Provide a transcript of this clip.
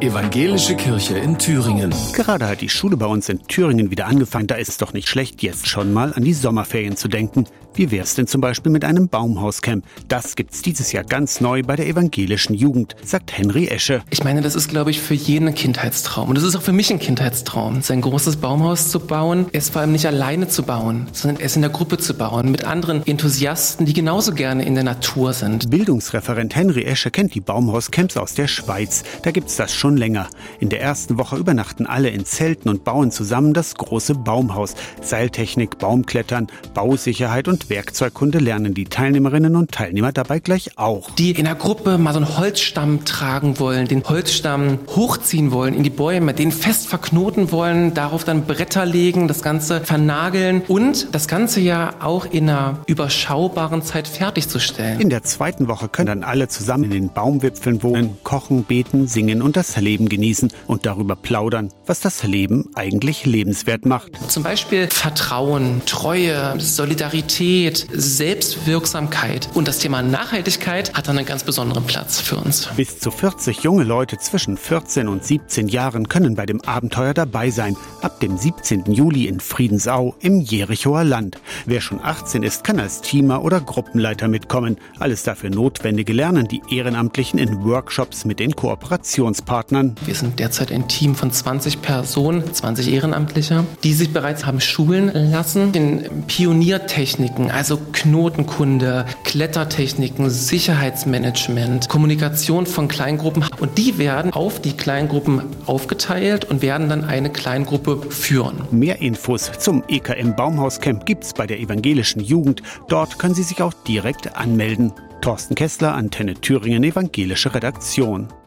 Evangelische Kirche in Thüringen. Gerade hat die Schule bei uns in Thüringen wieder angefangen. Da ist es doch nicht schlecht, jetzt schon mal an die Sommerferien zu denken. Wie wär's denn zum Beispiel mit einem Baumhauscamp? Das gibt's dieses Jahr ganz neu bei der evangelischen Jugend, sagt Henry Esche. Ich meine, das ist, glaube ich, für jeden ein Kindheitstraum. Und das ist auch für mich ein Kindheitstraum, sein großes Baumhaus zu bauen. Es vor allem nicht alleine zu bauen, sondern es in der Gruppe zu bauen, mit anderen Enthusiasten, die genauso gerne in der Natur sind. Bildungsreferent Henry Esche kennt die Baumhauscamps aus der Schweiz. Da gibt's das schon länger. In der ersten Woche übernachten alle in Zelten und bauen zusammen das große Baumhaus. Seiltechnik, Baumklettern, Bausicherheit und Werkzeugkunde lernen die Teilnehmerinnen und Teilnehmer dabei gleich auch. Die in der Gruppe mal so einen Holzstamm tragen wollen, den Holzstamm hochziehen wollen in die Bäume, den fest verknoten wollen, darauf dann Bretter legen, das Ganze vernageln und das Ganze ja auch in einer überschaubaren Zeit fertigzustellen. In der zweiten Woche können dann alle zusammen in den Baumwipfeln wohnen, kochen, beten, singen und das Leben genießen und darüber plaudern, was das Leben eigentlich lebenswert macht. Zum Beispiel Vertrauen, Treue, Solidarität, Selbstwirksamkeit. Und das Thema Nachhaltigkeit hat dann einen ganz besonderen Platz für uns. Bis zu 40 junge Leute zwischen 14 und 17 Jahren können bei dem Abenteuer dabei sein. Ab dem 17. Juli in Friedensau im Jerichoer Land. Wer schon 18 ist, kann als Teamer oder Gruppenleiter mitkommen. Alles dafür Notwendige lernen die Ehrenamtlichen in Workshops mit den Kooperationspartnern. Wir sind derzeit ein Team von 20 Personen, 20 Ehrenamtliche, die sich bereits haben schulen lassen in Pioniertechniken, also Knotenkunde, Klettertechniken, Sicherheitsmanagement, Kommunikation von Kleingruppen. Und die werden auf die Kleingruppen aufgeteilt und werden dann eine Kleingruppe führen. Mehr Infos zum EKM Baumhauscamp gibt's bei der evangelischen Jugend. Dort können Sie sich auch direkt anmelden. Thorsten Kessler, Antenne Thüringen, evangelische Redaktion.